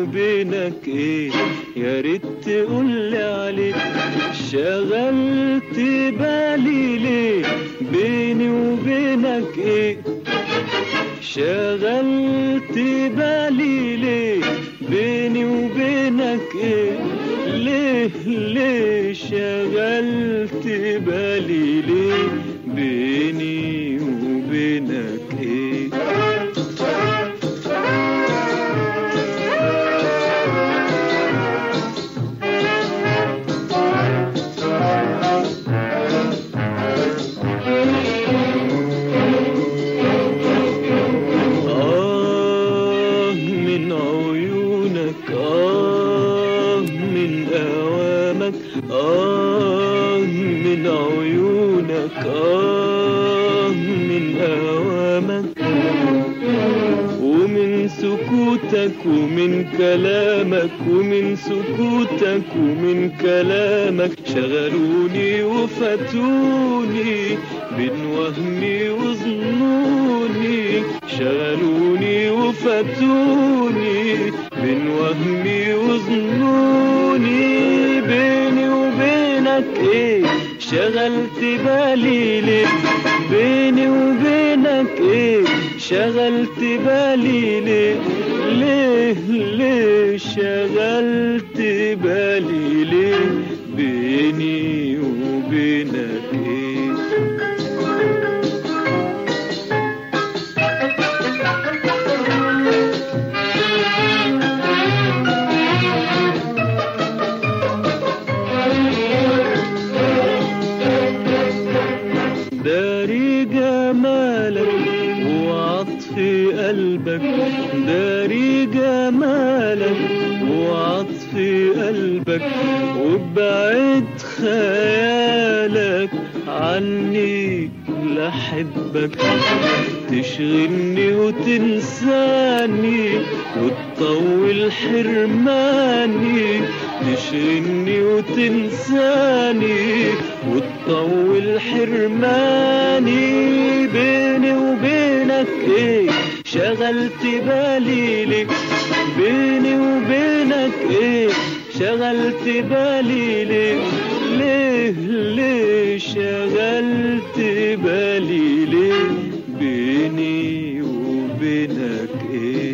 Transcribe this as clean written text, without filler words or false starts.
وبينك ايه؟ يا ريت تقولي عليه. شغلت بالي ليه؟ بيني وبينك ايه؟ شغلت بالي ليه؟ بيني وبينك ايه؟ ليه شغلت بالي ليه؟ بيني وبينك ايه؟ من عيونك من أوامك ومن سكوتك ومن كلامك ومن سكوتك ومن كلامك شغلوني وفتوني بين وهمي وظنوني. شغلوني وفتوني بين وهمي وظنوني. بيني وبينك ايه؟ شغلت بالي ليه؟ بيني وبينك ايه؟ شغلت بالي ليه؟ ليه شغلت بالي ليه؟ بيني وبينك ايه؟ داري جمالك وعطف قلبك، داري جمالك وعطف قلبك وبعد خيالك عني لحبك. تشغلني وتنساني وتطول حرماني. تشغلني وتنساني وتطول حرماني. بيني وبينك ايه؟ شغلت بالي ليه؟ بيني وبينك ايه؟ شغلت بالي ليه؟ ليه شغلت بالي ليه؟ بيني وبينك ايه؟